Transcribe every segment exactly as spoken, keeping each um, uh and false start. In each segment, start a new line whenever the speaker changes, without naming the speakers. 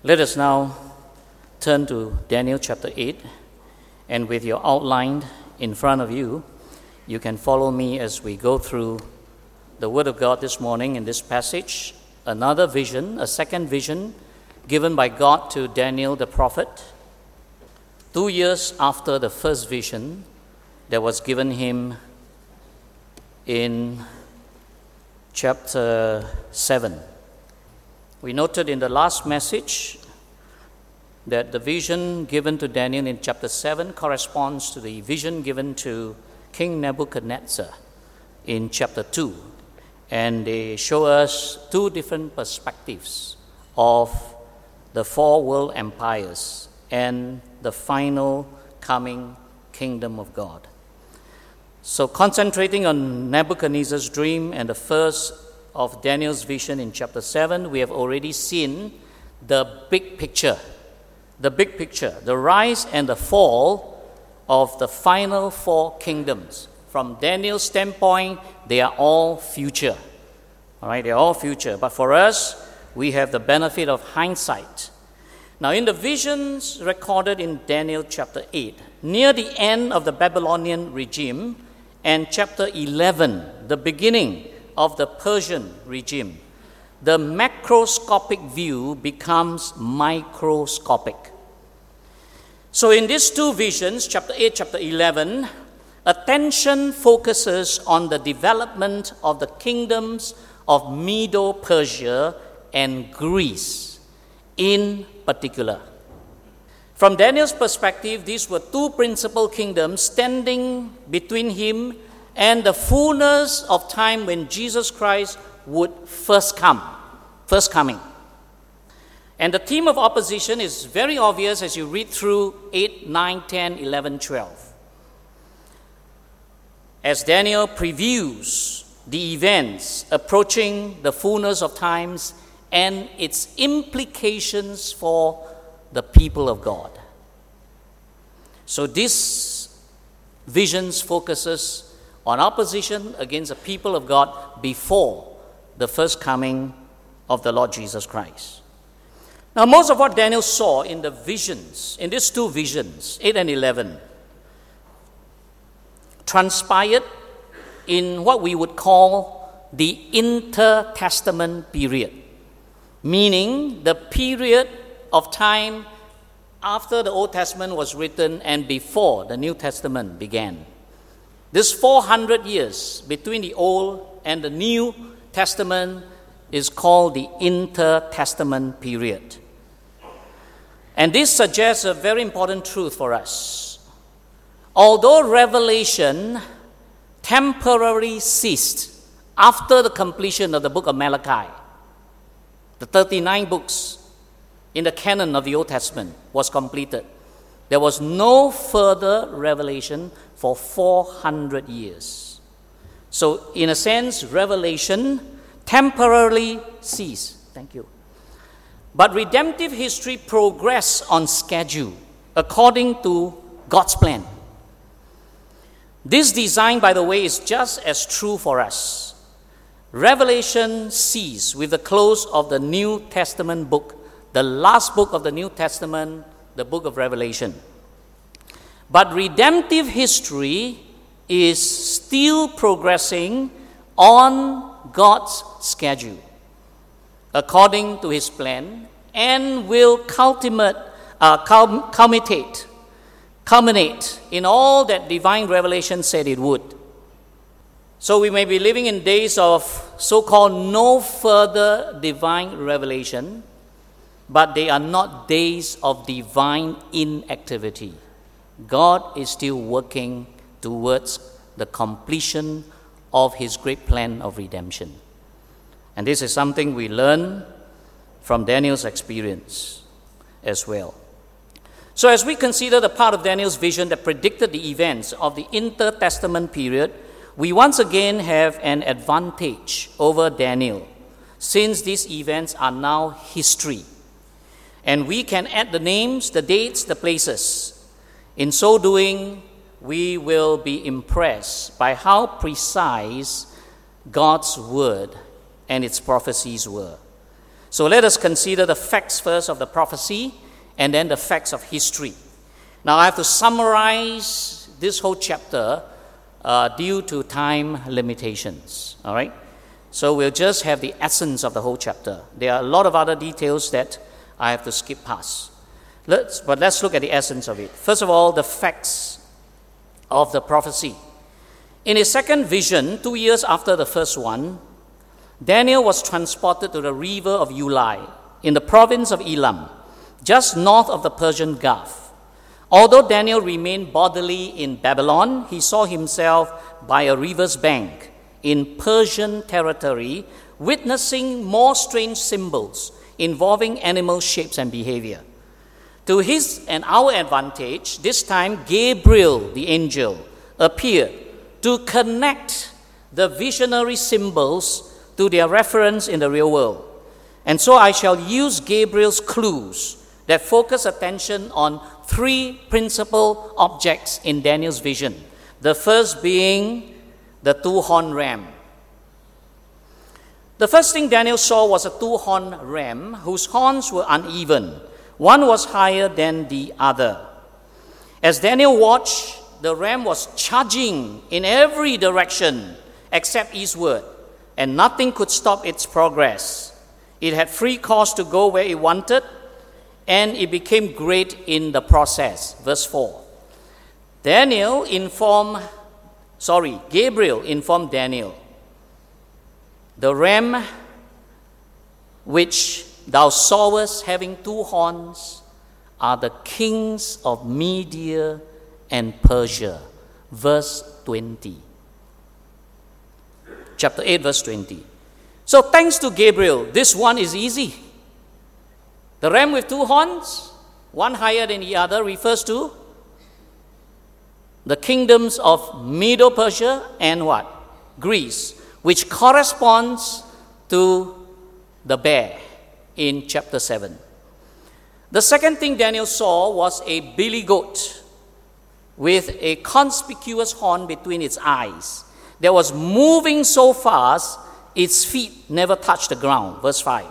Let us now turn to Daniel chapter eight, and with your outline in front of you, you can follow me as we go through the Word of God this morning in this passage. Another vision, a second vision given by God to Daniel the prophet, two years after the first vision that was given him in chapter seven. We noted in the last message that the vision given to Daniel in chapter seven corresponds to the vision given to King Nebuchadnezzar in chapter two. And they show us two different perspectives of the four world empires and the final coming kingdom of God. So concentrating on Nebuchadnezzar's dream and the first of Daniel's vision in chapter seven, we have already seen the big picture, the big picture, the rise and the fall of the final four kingdoms. From Daniel's standpoint, they are all future. All right, they're all future. But for us, we have the benefit of hindsight. Now, in the visions recorded in Daniel chapter eight, near the end of the Babylonian regime, and chapter eleven, the beginning of the Persian regime, the macroscopic view becomes microscopic. So in these two visions, chapter eight, chapter eleven, attention focuses on the development of the kingdoms of Medo-Persia and Greece in particular. From Daniel's perspective, these were two principal kingdoms standing between him and the fullness of time when Jesus Christ would first come, first coming. And the theme of opposition is very obvious as you read through eight, nine, ten, eleven, twelve. As Daniel previews the events approaching the fullness of times and its implications for the people of God. So this visions focuses on opposition against the people of God before the first coming of the Lord Jesus Christ. Now, most of what Daniel saw in the visions, in these two visions, eight and eleven, transpired in what we would call the intertestament period, meaning the period of time after the Old Testament was written and before the New Testament began. This four hundred years between the Old and the New Testament is called the intertestament period. And this suggests a very important truth for us. Although Revelation temporarily ceased after the completion of the book of Malachi, the thirty-nine books in the canon of the Old Testament was completed, there was no further revelation for four hundred years. So, in a sense, Revelation temporarily ceased. Thank you. But redemptive history progressed on schedule according to God's plan. This design, by the way, is just as true for us. Revelation ceased with the close of the New Testament book, the last book of the New Testament, the book of Revelation. But redemptive history is still progressing on God's schedule, according to His plan, and will culminate, uh, culminate, culminate in all that divine revelation said it would. So we may be living in days of so-called no further divine revelation, but they are not days of divine inactivity. God is still working towards the completion of His great plan of redemption. And this is something we learn from Daniel's experience as well. So as we consider the part of Daniel's vision that predicted the events of the intertestament period, we once again have an advantage over Daniel, since these events are now history. And we can add the names, the dates, the places. In so doing, we will be impressed by how precise God's word and its prophecies were. So let us consider the facts first of the prophecy and then the facts of history. Now I have to summarize this whole chapter uh, due to time limitations. All right? So we'll just have the essence of the whole chapter. There are a lot of other details that I have to skip past. Let's, but let's look at the essence of it. First of all, the facts of the prophecy. In his second vision, two years after the first one, Daniel was transported to the river of Ulai in the province of Elam, just north of the Persian Gulf. Although Daniel remained bodily in Babylon, he saw himself by a river's bank in Persian territory, witnessing more strange symbols involving animal shapes and behavior. To his and our advantage, this time Gabriel, the angel, appeared to connect the visionary symbols to their reference in the real world. And so I shall use Gabriel's clues that focus attention on three principal objects in Daniel's vision. The first being the two-horned ram. The first thing Daniel saw was a two-horned ram whose horns were uneven. One was higher than the other. As Daniel watched, the ram was charging in every direction except eastward, and nothing could stop its progress. It had free course to go where it wanted, and it became great in the process. Verse four. Daniel informed, sorry, Gabriel informed Daniel, the ram which thou sawest having two horns are the kings of Media and Persia. Verse twenty. Chapter eight, verse twenty. So thanks to Gabriel, this one is easy. The ram with two horns, one higher than the other, refers to the kingdoms of Medo-Persia and what? Greece, which corresponds to the bear in chapter seven. The second thing Daniel saw was a billy goat with a conspicuous horn between its eyes that was moving so fast its feet never touched the ground. Verse five.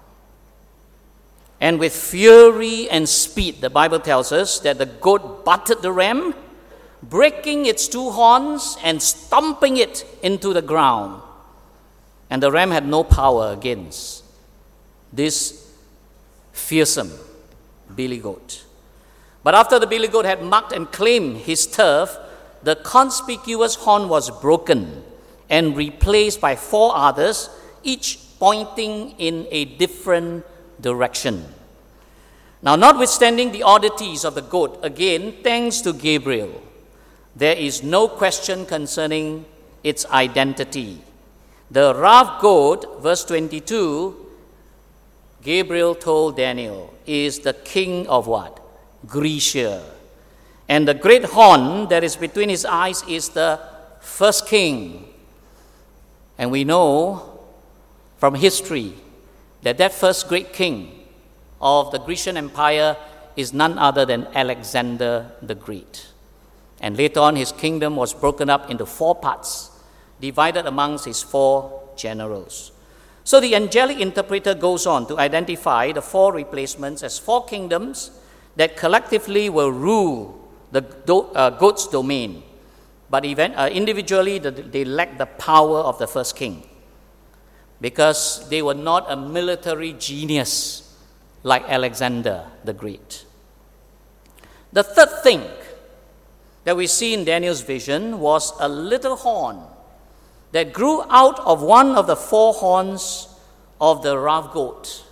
And with fury and speed, the Bible tells us that the goat butted the ram, breaking its two horns and stomping it into the ground. And the ram had no power against this fearsome billy goat. But after the billy goat had marked and claimed his turf, the conspicuous horn was broken and replaced by four others, each pointing in a different direction. Now, notwithstanding the oddities of the goat, again, thanks to Gabriel, there is no question concerning its identity. The rough goat, verse twenty-two, Gabriel told Daniel, is the king of what? Grecia. And the great horn that is between his eyes is the first king. And we know from history that that first great king of the Grecian Empire is none other than Alexander the Great. And later on, his kingdom was broken up into four parts, divided amongst his four generals. So the angelic interpreter goes on to identify the four replacements as four kingdoms that collectively will rule the do- uh, goat's domain. But even, uh, individually, the, they lack the power of the first king because they were not a military genius like Alexander the Great. The third thing that we see in Daniel's vision was a little horn that grew out of one of the four horns of the rough goat.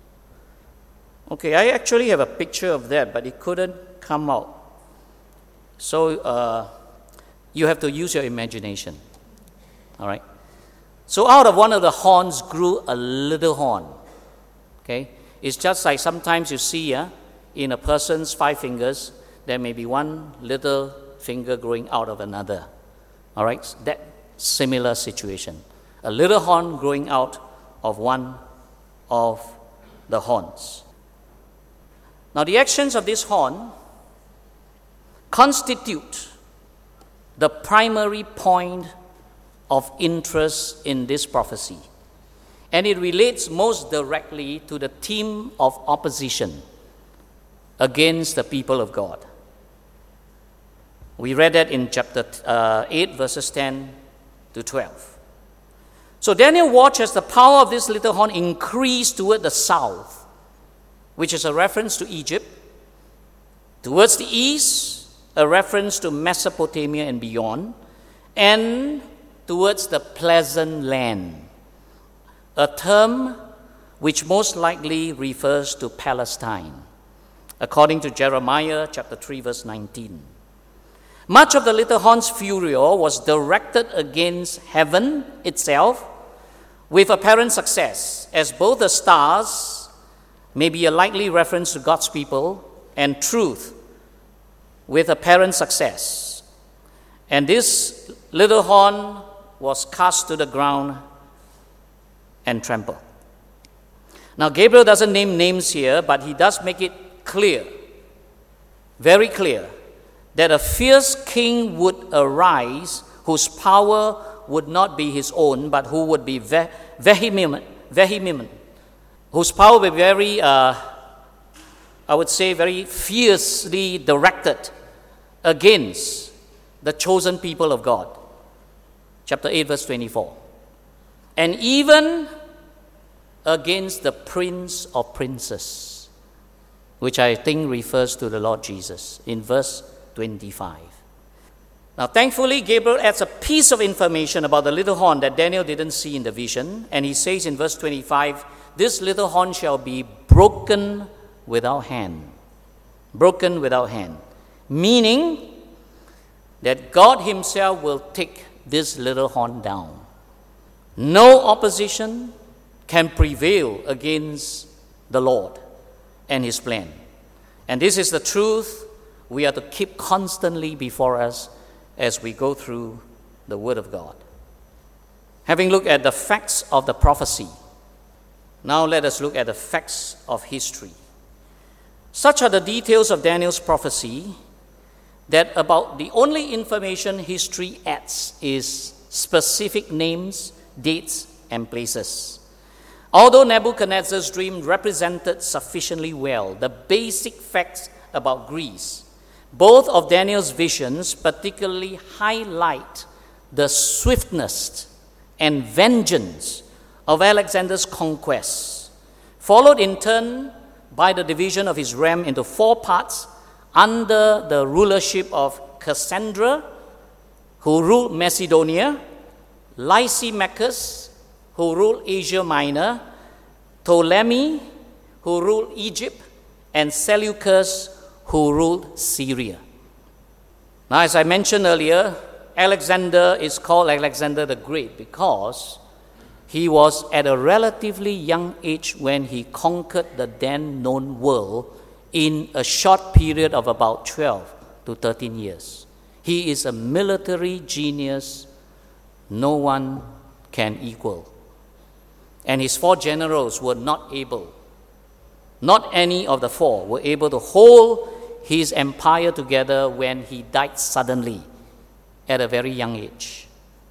Okay, I actually have a picture of that, but it couldn't come out. So uh, you have to use your imagination. All right? So out of one of the horns grew a little horn. Okay? It's just like sometimes you see uh, in a person's five fingers, there may be one little finger growing out of another. All right? That similar situation. A little horn growing out of one of the horns. Now, the actions of this horn constitute the primary point of interest in this prophecy. and it relates most directly to the theme of opposition against the people of God. We read that in chapter uh, eight, verses ten to twelve. So Daniel watched as the power of this little horn increased toward the south, which is a reference to Egypt, towards the east, a reference to Mesopotamia and beyond, and towards the pleasant land, a term which most likely refers to Palestine, according to Jeremiah chapter three, verse nineteen. Much of the little horn's furor was directed against heaven itself, with apparent success, as both the stars may be a likely reference to God's people, and truth with apparent success. And this little horn was cast to the ground and trampled. Now, Gabriel doesn't name names here, but he does make it clear, very clear, that a fierce king would arise whose power would not be his own, but who would be ve- vehement, vehement, whose power would be very, uh, I would say, very fiercely directed against the chosen people of God. Chapter eight, verse twenty-four. And even against the prince of princes, which I think refers to the Lord Jesus in verse twenty-five. Now, thankfully, Gabriel adds a piece of information about the little horn that Daniel didn't see in the vision, and he says in verse twenty-five, this little horn shall be broken without hand. Broken without hand. Meaning that God himself will take this little horn down. No opposition can prevail against the Lord and his plan. And this is the truth we are to keep constantly before us as we go through the Word of God. Having looked at the facts of the prophecy, now let us look at the facts of history. Such are the details of Daniel's prophecy that about the only information history adds is specific names, dates, and places. Although Nebuchadnezzar's dream represented sufficiently well the basic facts about Greece, both of Daniel's visions particularly highlight the swiftness and vengeance of Alexander's conquests, followed in turn by the division of his realm into four parts under the rulership of Cassandra, who ruled Macedonia, Lysimachus, who ruled Asia Minor, Ptolemy, who ruled Egypt, and Seleucus, who ruled Syria. Now, as I mentioned earlier, Alexander is called Alexander the Great because he was at a relatively young age when he conquered the then known world in a short period of about twelve to thirteen years. He is a military genius no one can equal. And his four generals were not able, not any of the four were able to hold his empire together when he died suddenly at a very young age.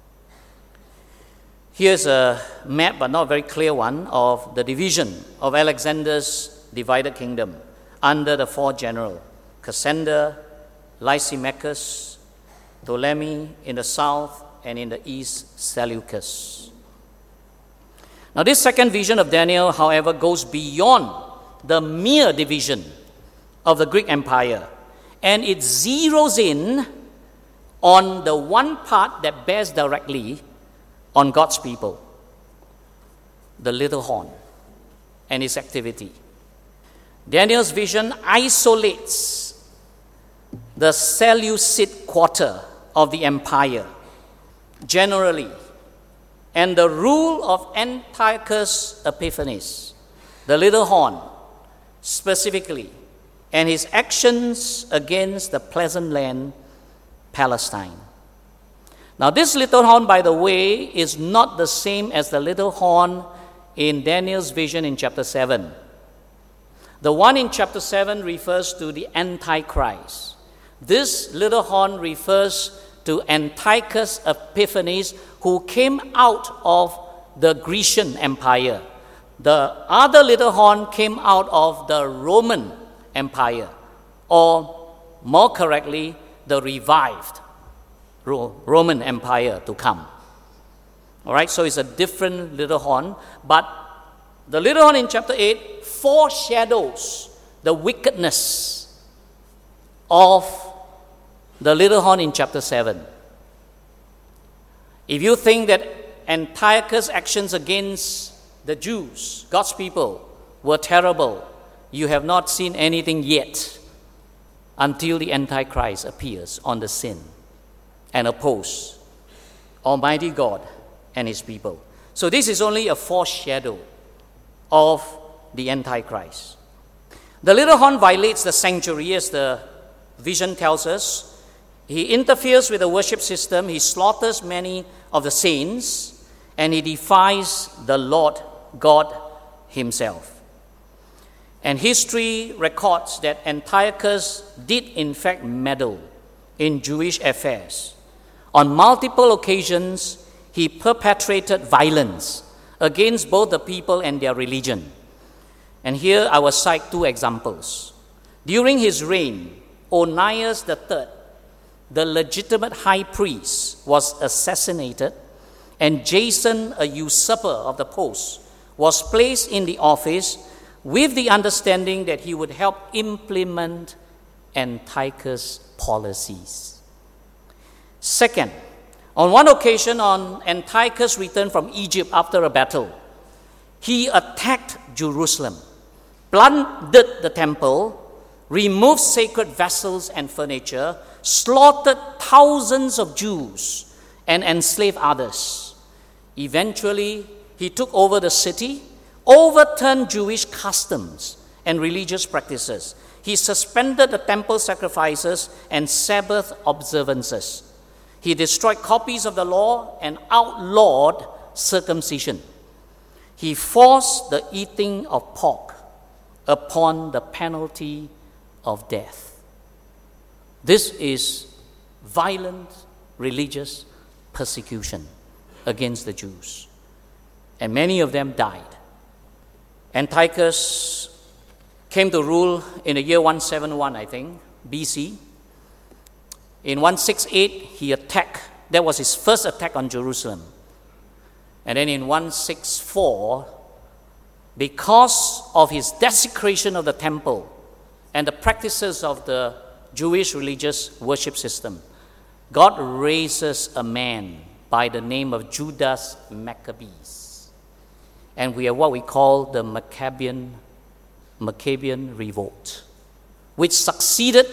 Here's a map, but not a very clear one, of the division of Alexander's divided kingdom under the four generals: Cassander, Lysimachus, Ptolemy in the south, and in the east, Seleucus. Now, this second vision of Daniel, however, goes beyond the mere division of the Greek Empire, and it zeroes in on the one part that bears directly on God's people, the little horn and its activity. Daniel's vision isolates the Seleucid quarter of the empire generally, and the rule of Antiochus Epiphanes, the little horn, specifically, and his actions against the pleasant land, Palestine. Now, this little horn, by the way, is not the same as the little horn in Daniel's vision in chapter seven. The one in chapter seven refers to the Antichrist. This little horn refers to Antiochus Epiphanes, who came out of the Grecian Empire. The other little horn came out of the Roman Empire, or more correctly, the revived Roman Empire to come. All right, so it's a different little horn, but the little horn in chapter eight foreshadows the wickedness of the little horn in chapter seven. If you think that Antiochus' actions against the Jews, God's people, were terrible, you have not seen anything yet until the Antichrist appears on the scene and oppose Almighty God and His people. So this is only a foreshadow of the Antichrist. The little horn violates the sanctuary, as the vision tells us. He interferes with the worship system, he slaughters many of the saints, and he defies the Lord God Himself. And history records that Antiochus did in fact meddle in Jewish affairs. On multiple occasions, he perpetrated violence against both the people and their religion. And here I will cite two examples. During his reign, Onias the third, the legitimate high priest, was assassinated, and Jason, a usurper of the post, was placed in the office with the understanding that he would help implement Antiochus' policies. Second, on one occasion, on Antiochus' return from Egypt after a battle, he attacked Jerusalem, plundered the temple, removed sacred vessels and furniture, slaughtered thousands of Jews, and enslaved others. Eventually, he took over the city, overturned Jewish customs and religious practices. He suspended the temple sacrifices and Sabbath observances. He destroyed copies of the law and outlawed circumcision. He forced the eating of pork upon the penalty of death. This is violent religious persecution against the Jews. And many of them died. Antiochus came to rule in the year one seventy-one, I think, B C. In one sixty-eight, he attacked. That was his first attack on Jerusalem. And then in one sixty-four, because of his desecration of the temple and the practices of the Jewish religious worship system, God raises a man by the name of Judas Maccabees. And we have what we call the Maccabean, Maccabean Revolt, which succeeded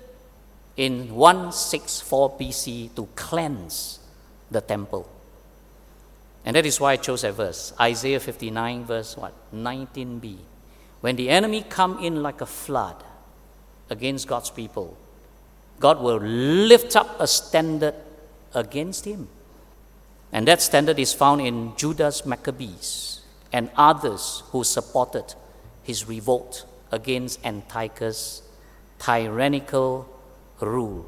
in one sixty-four B C to cleanse the temple. And that is why I chose that verse, Isaiah fifty-nine, verse what? nineteen b. When the enemy come in like a flood against God's people, God will lift up a standard against him. And that standard is found in Judas Maccabees and others who supported his revolt against Antiochus' tyrannical rule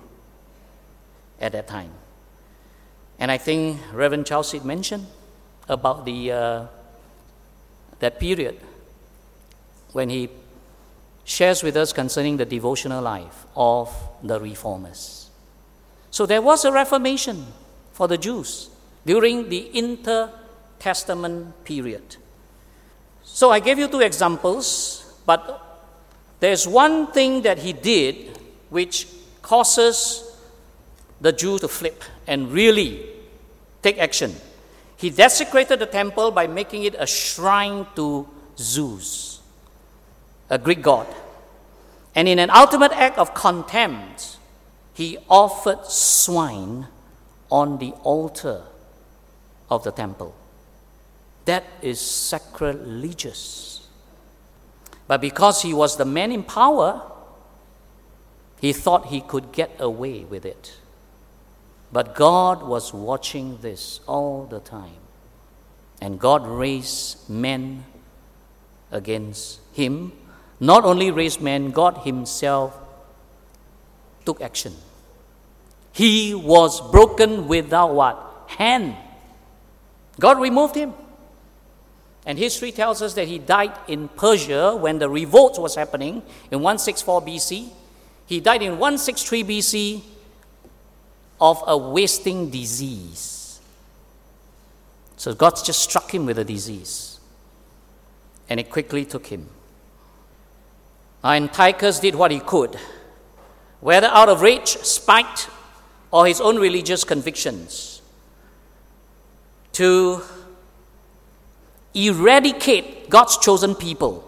at that time. And I think Reverend Charles Seed mentioned about the uh, that period when he shares with us concerning the devotional life of the reformers. So there was a reformation for the Jews during the intertestament period. So I gave you two examples, but there's one thing that he did which causes the Jews to flip and really take action. He desecrated the temple by making it a shrine to Zeus, a Greek god. And in an ultimate act of contempt, he offered swine on the altar of the temple. That is sacrilegious. But because he was the man in power, he thought he could get away with it. But God was watching this all the time. And God raised men against him. Not only raised men, God himself took action. He was broken without what? Hand. God removed him. And history tells us that he died in Persia when the revolt was happening in one sixty-four B C. He died in one sixty-three B C of a wasting disease. So God just struck him with a disease, and it quickly took him. Antiochus did what he could, whether out of rage, spite, or his own religious convictions, to eradicate God's chosen people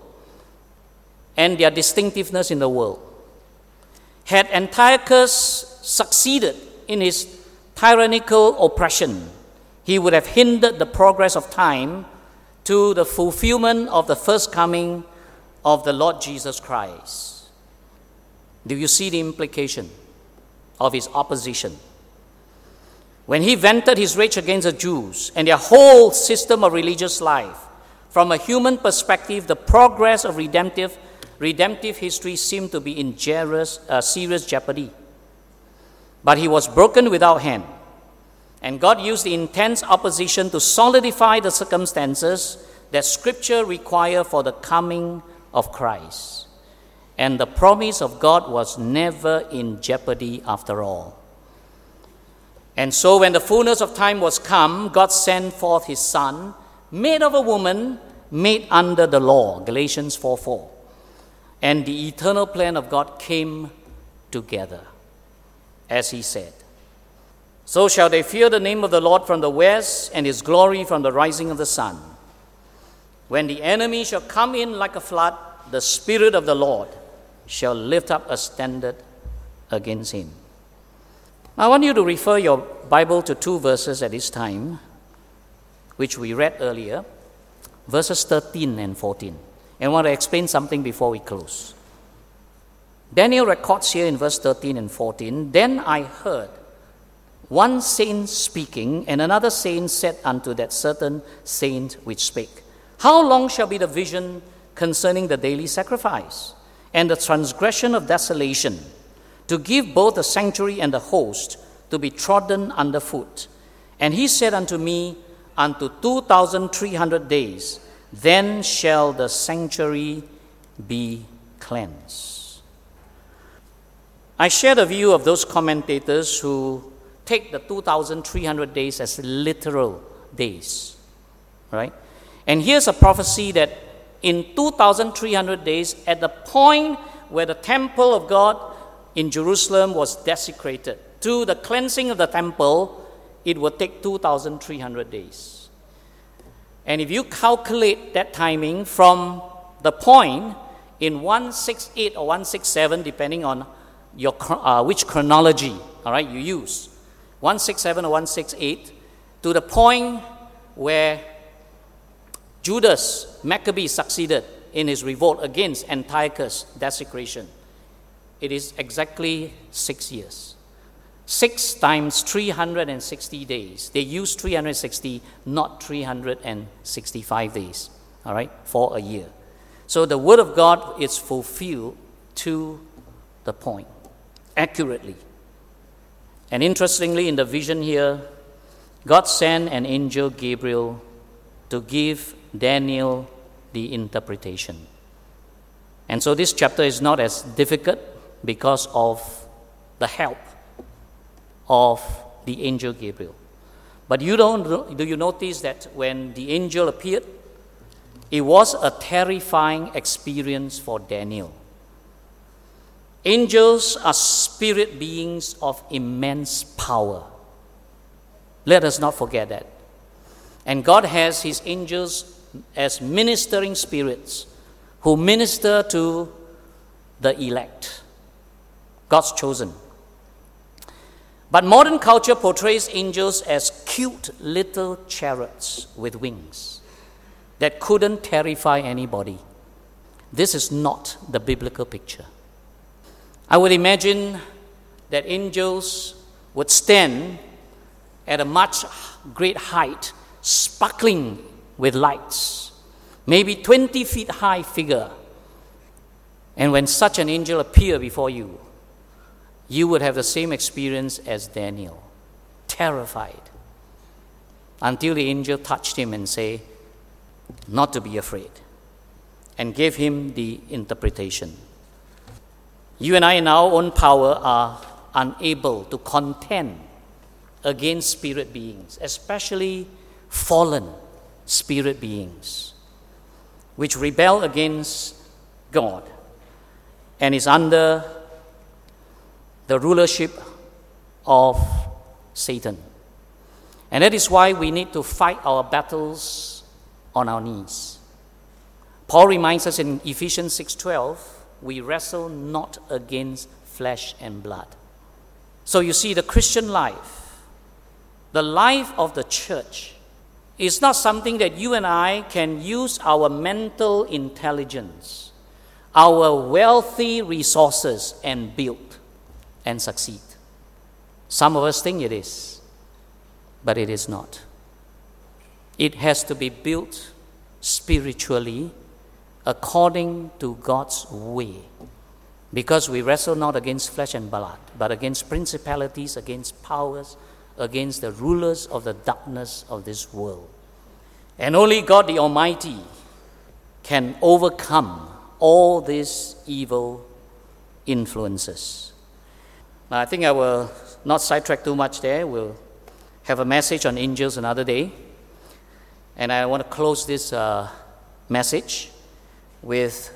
and their distinctiveness in the world. Had Antiochus succeeded in his tyrannical oppression, he would have hindered the progress of time to the fulfillment of the first coming of the Lord Jesus Christ. Do you see the implication of his opposition? When he vented his rage against the Jews and their whole system of religious life, from a human perspective, the progress of redemptive, redemptive history seemed to be in serious, uh, serious jeopardy. But he was broken without hand, and God used the intense opposition to solidify the circumstances that Scripture require for the coming of Christ. And the promise of God was never in jeopardy after all. And so when the fullness of time was come, God sent forth his Son, made of a woman, made under the law, Galatians four four. And the eternal plan of God came together, as he said. So shall they fear the name of the Lord from the west, and his glory from the rising of the sun. When the enemy shall come in like a flood, the Spirit of the Lord shall lift up a standard against him. I want you to refer your Bible to two verses at this time, which we read earlier, verses thirteen and fourteen. And I want to explain something before we close. Daniel records here in verse thirteen and fourteen, "Then I heard one saint speaking, and another saint said unto that certain saint which spake, How long shall be the vision concerning the daily sacrifice, and the transgression of desolation, to give both the sanctuary and the host to be trodden under foot? And he said unto me, Unto two thousand three hundred days, then shall the sanctuary be cleansed." I share the view of those commentators who take the two thousand three hundred days as literal days, right? And here's a prophecy that in two thousand three hundred days, at the point where the temple of God in Jerusalem was desecrated, to the cleansing of the temple, it would take two thousand three hundred days. And if you calculate that timing from the point in one sixty-eight or one sixty-seven, depending on your uh, which chronology, all right, you use, one sixty-seven or one sixty-eight, to the point where Judas Maccabee succeeded in his revolt against Antiochus' desecration, it is exactly six years. Six times three hundred sixty days. They use three hundred sixty, not three hundred sixty-five days, all right, for a year. So the word of God is fulfilled to the point, accurately. And interestingly, in the vision here, God sent an angel, Gabriel, to give Daniel the interpretation. And so this chapter is not as difficult because of the help of the angel Gabriel. But you don't, do you notice that when the angel appeared, it was a terrifying experience for Daniel. Angels are spirit beings of immense power. Let us not forget that. And God has his angels as ministering spirits who minister to the elect, God's chosen. But modern culture portrays angels as cute little chariots with wings that couldn't terrify anybody. This is not the biblical picture. I would imagine that angels would stand at a much great height, sparkling with lights, maybe twenty feet high figure. And when such an angel appear before you, you would have the same experience as Daniel, terrified, until the angel touched him and say, not to be afraid, and gave him the interpretation. You and I in our own power are unable to contend against spirit beings, especially fallen spirit beings, which rebel against God and is under the rulership of Satan. And that is why we need to fight our battles on our knees. Paul reminds us in Ephesians six twelve, we wrestle not against flesh and blood. So you see, the Christian life, the life of the church, is not something that you and I can use our mental intelligence, our wealthy resources and build and succeed. Some of us think it is, but it is not. It has to be built spiritually according to God's way, because we wrestle not against flesh and blood, but against principalities, against powers, against the rulers of the darkness of this world. And only God the Almighty can overcome all these evil influences. Now, I think I will not sidetrack too much there. We'll have a message on angels another day. And I want to close this uh, message with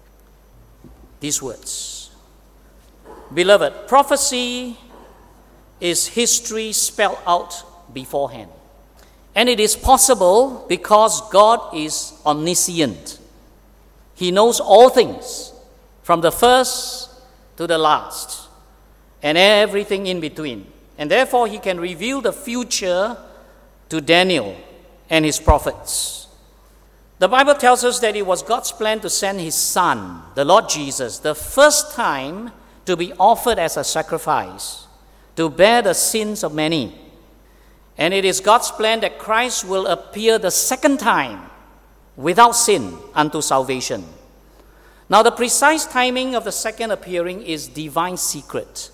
these words. Beloved, prophecy is history spelled out beforehand. And it is possible because God is omniscient. He knows all things, from the first to the last, and everything in between. And therefore, he can reveal the future to Daniel and his prophets. The Bible tells us that it was God's plan to send his Son, the Lord Jesus, the first time to be offered as a sacrifice, to bear the sins of many. And it is God's plan that Christ will appear the second time without sin unto salvation. Now, the precise timing of the second appearing is divine secret.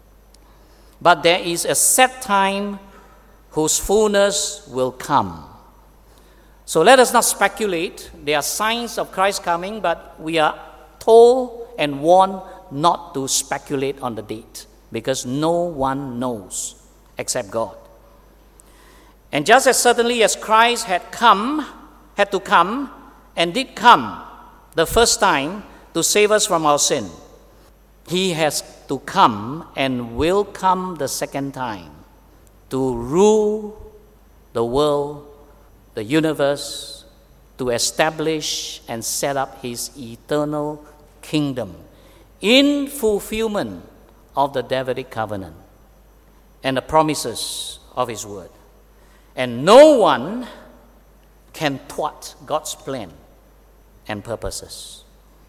But there is a set time whose fullness will come. So let us not speculate. There are signs of Christ coming, but we are told and warned not to speculate on the date, because no one knows except God. And just as certainly as Christ had come, had to come, and did come the first time to save us from our sin, he has to come and will come the second time to rule the world, the universe, to establish and set up his eternal kingdom in fulfillment of the Davidic covenant and the promises of his word. And no one can thwart God's plan and purposes.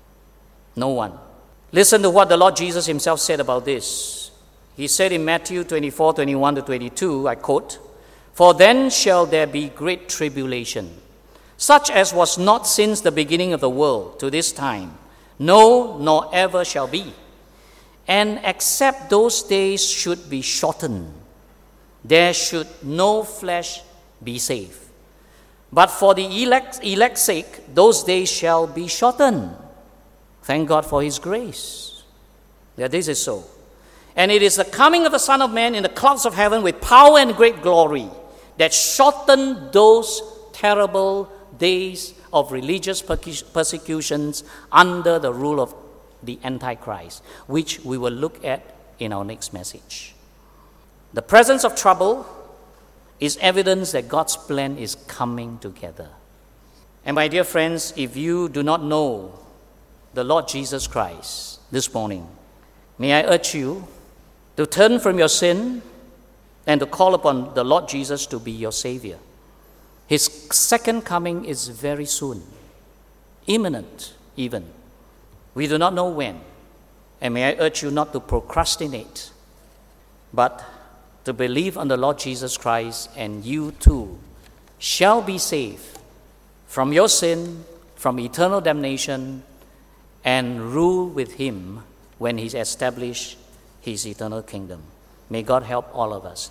No one. Listen to what the Lord Jesus himself said about this. He said in Matthew twenty-four, twenty-one to twenty-two, I quote, "For then shall there be great tribulation, such as was not since the beginning of the world to this time, no, nor ever shall be. And except those days should be shortened, there should no flesh be saved. But for the elect, elect's sake, those days shall be shortened." Thank God for his grace. Yeah, this is so. "And it is the coming of the Son of Man in the clouds of heaven with power and great glory that shortened those terrible days of religious persecutions under the rule of the Antichrist, which we will look at in our next message. The presence of trouble is evidence that God's plan is coming together. And my dear friends, if you do not know the Lord Jesus Christ this morning, may I urge you to turn from your sin and to call upon the Lord Jesus to be your Savior. His second coming is very soon, imminent even. We do not know when. And may I urge you not to procrastinate, but to believe on the Lord Jesus Christ, and you too shall be saved from your sin, from eternal damnation, and rule with him when he's established his eternal kingdom. May God help all of us.